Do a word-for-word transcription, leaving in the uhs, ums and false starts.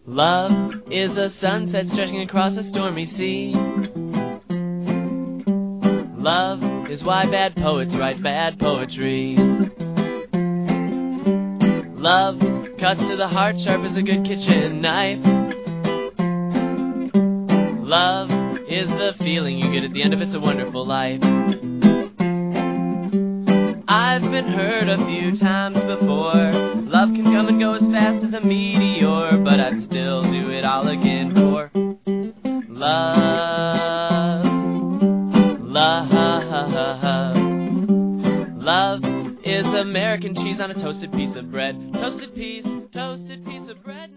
Love is a sunset stretching across a stormy sea. Love is why bad poets write bad poetry. Love cuts to the heart sharp as a good kitchen knife. Love is the feeling you get at the end of It's a Wonderful Life. I've been hurt a few times before. Love can come and go as fast as a meteor, but I'd still do it all again for love. Love. Love is American cheese on a toasted piece of bread. Toasted piece, toasted piece of bread.